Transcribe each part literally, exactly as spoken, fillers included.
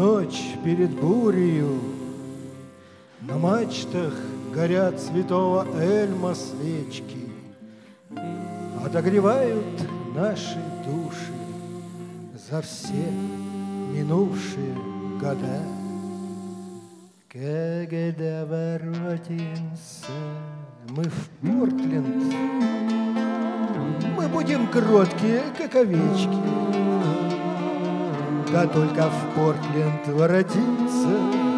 ночь перед бурею на мачтах горят святого Эльма свечки, отогревают наши души за все минувшие года. Когда воротимся мы в Портленд, мы будем кроткие, как овечки. Да только в Портленд воротиться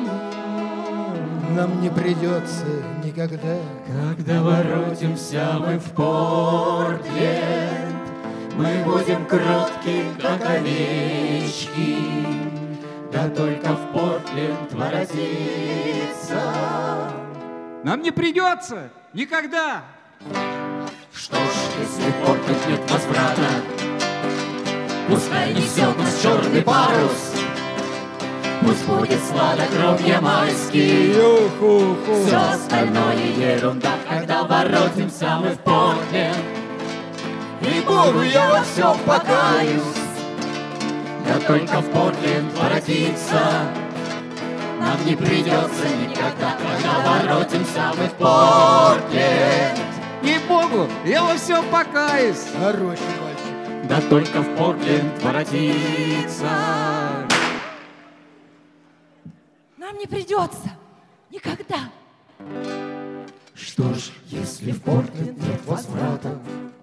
нам не придется никогда. Когда воротимся мы в Портленд, мы будем кроткие, как овечки. Да только в Портленд воротиться нам не придется никогда. Что ж, если в Портленд нет возврата, пускай несет нас черный парус. Пусть будет сладокровье майский, все остальное ерунда. Когда воротимся мы в Портленд, и Богу я во всем покаюсь. Да только в Портленд воротиться нам не придется никогда. Когда воротимся мы в Портленд, Ей-богу, я во всем покаюсь. Хороший мальчик. да только в Портленд воротиться Нам не придется никогда. Что ж, если в Портленд нет возврата,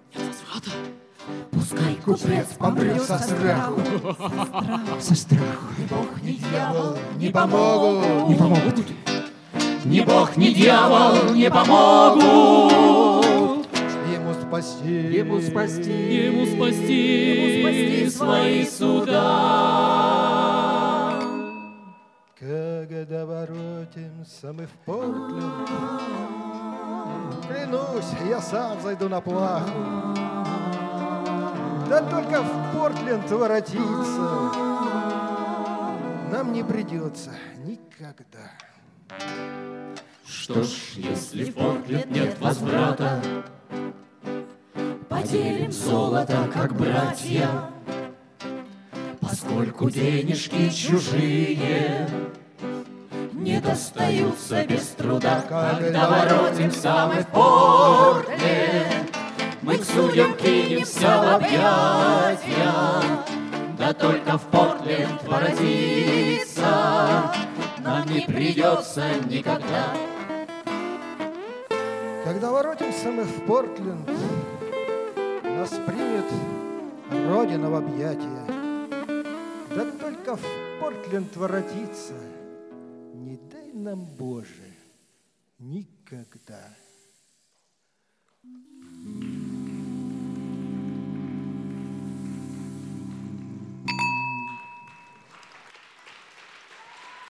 пускай купец помрет со страху. Со страху. Ни бог, ни дьявол не помогут. Не помогут. Ни бог, ни дьявол не помогут. Ему спасти, Ему спасти, Ему спасти, Ему спасти свои суда. когда воротимся мы в Портленд, клянусь, я сам зайду на плаху. Да только в Портленд воротиться нам не придется никогда. Что ж, если в Портленд нет возврата, поделим золото, как братья, поскольку денежки чужие не достаются без труда. Когда воротимся мы в Портленд, мы к судьям кинемся в объятия. Да только в Портленд воротиться нам не придется никогда. Когда воротимся мы в Портленд, нас примет Родина в объятия. Да только в Портленд воротиться не дай нам, Боже, никогда.